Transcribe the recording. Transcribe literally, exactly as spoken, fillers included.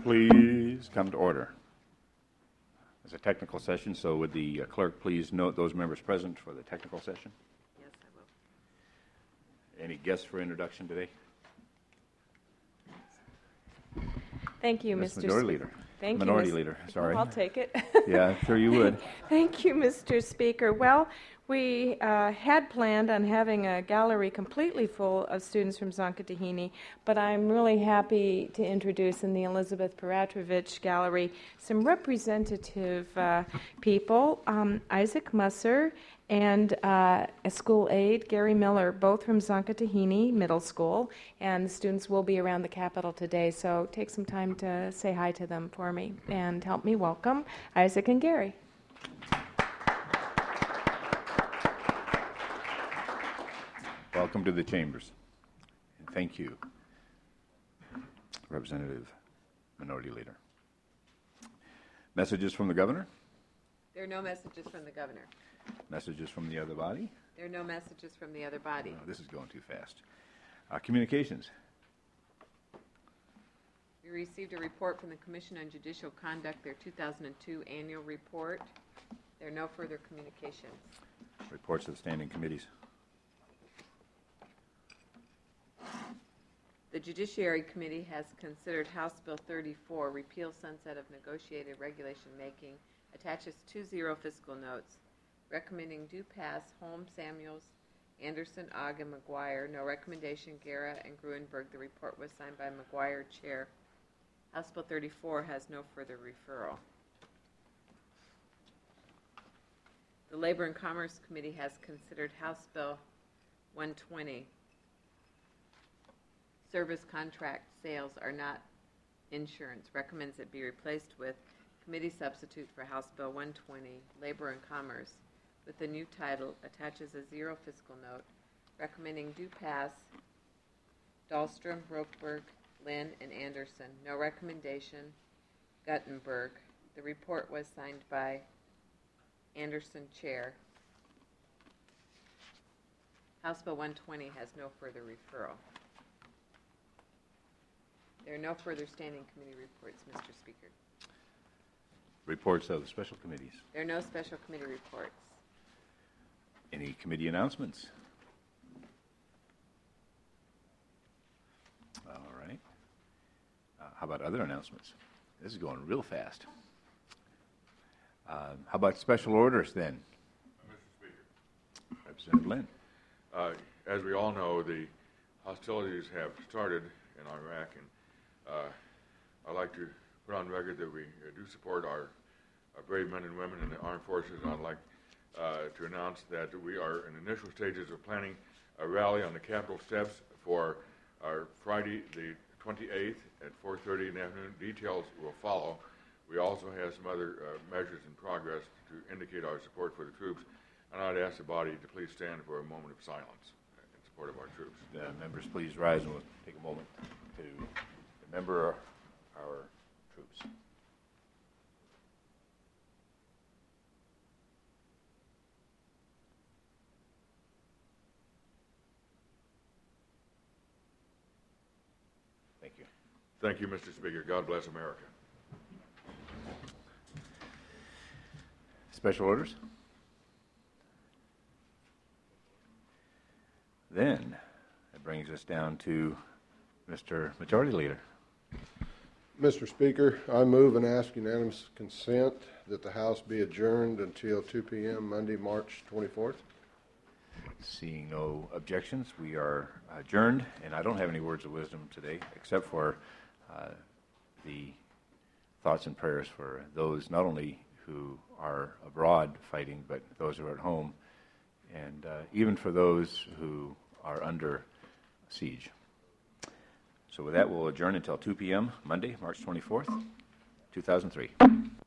please come to order. It's a technical session, so would the uh, clerk please note those members present for the technical session? Yes, I will. Any guests for introduction today? Thank you, Miz Mister Majority Sp- Leader. Thank Minority you, Miz Leader, sorry. Oh, I'll take it. Yeah, I'm sure you would. Thank you, Mister Speaker. Well, we uh, had planned on having a gallery completely full of students from Zonkotehini, but I'm really happy to introduce in the Elizabeth Peratrovich Gallery some representative uh, people, um, Isaac Musser and uh, a school aide, Gary Miller, both from Zonkotehini Middle School, and the students will be around the Capitol today, so take some time to say hi to them for me and help me welcome Isaac and Gary. Welcome to the chambers, and thank you, Representative Minority Leader. Messages from the governor? There are no messages from the governor. Messages from the other body? There are no messages from the other body. Oh, this is going too fast. Uh, communications. We received a report from the Commission on Judicial Conduct, their two thousand two annual report. There are no further communications. Reports of the standing committees. The Judiciary Committee has considered House Bill thirty-four, Repeal Sunset of Negotiated Regulation Making, attaches two zero fiscal notes, recommending do pass Holmes, Samuels, Anderson, Ogg, and McGuire. No recommendation, Guerra and Gruenberg. The report was signed by McGuire, Chair. House Bill thirty-four has no further referral. The Labor and Commerce Committee has considered House Bill one twenty. Service contract sales are not insurance. Recommends it be replaced with committee substitute for House Bill one twenty, Labor and Commerce, with the new title, attaches a zero fiscal note, recommending do pass Dahlstrom, Rokeberg, Lynn, and Anderson. No recommendation, Guttenberg. The report was signed by Anderson, Chair. House Bill one twenty has no further referral. There are no further standing committee reports, Mister Speaker. Reports of the special committees. There are no special committee reports. Any committee announcements? All right. Uh, how about other announcements? This is going real fast. Uh, how about special orders then? Mister Speaker. Representative Lynn. Uh, as we all know, the hostilities have started in Iraq, and uh, I'd like to put on record that we uh, do support our, our brave men and women in the armed forces. And I'd like uh, to announce that we are in initial stages of planning a rally on the Capitol steps for our Friday the twenty-eighth at four thirty in the afternoon. Details will follow. We also have some other uh, measures in progress to indicate our support for the troops. And I'd ask the body to please stand for a moment of silence in support of our troops. Uh, members, please rise and we'll take a moment to remember our, our troops. Thank you. Thank you, Mister Speaker. God bless America. Special orders? Then that brings us down to Mister Majority Leader. Mister Speaker, I move and ask unanimous consent that the House be adjourned until two p.m. Monday, March twenty-fourth. Seeing no objections, we are adjourned, and I don't have any words of wisdom today except for uh, the thoughts and prayers for those not only who are abroad fighting, but those who are at home, and uh, even for those who are under siege. So with that, we'll adjourn until two p.m. Monday, March twenty-fourth, two thousand three.